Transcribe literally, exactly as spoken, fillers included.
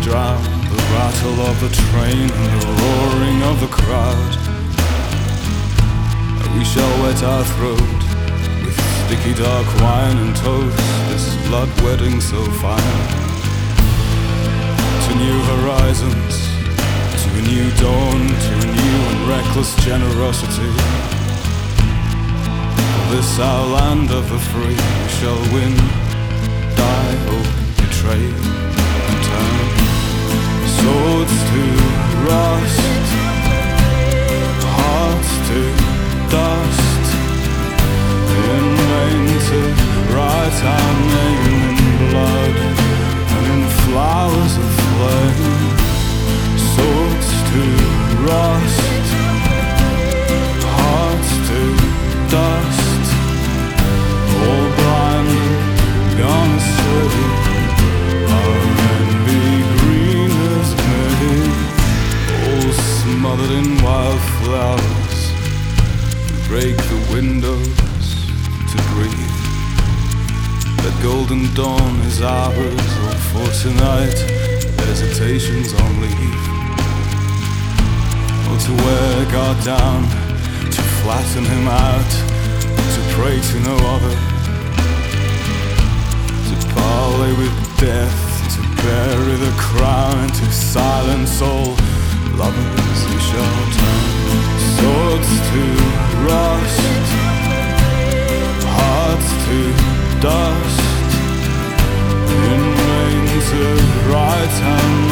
drown the rattle of the train and the roaring of the crowd. We shall wet our throat with sticky dark wine and toast this blood wedding so fine. To new horizons, to a new dawn, to a new and reckless generosity. For this our land of the free, we shall win, die, hope, betray, and turn. Swords to rust, hearts to dust, in vain to write our name in blood and in flowers of flame. Swords to rust, hearts to dust, all blind and gone astray. Our envy green as May, all smothered in wildflowers. Break the windows to breathe. That golden dawn is ours, all for tonight. Hesitations on leave. Oh, to wear God down, to flatten him out, to pray to no other, to parley with death, to bury the crown, to silence all lovers we shall turn. Swords to rust, hearts to dust, in vain to write and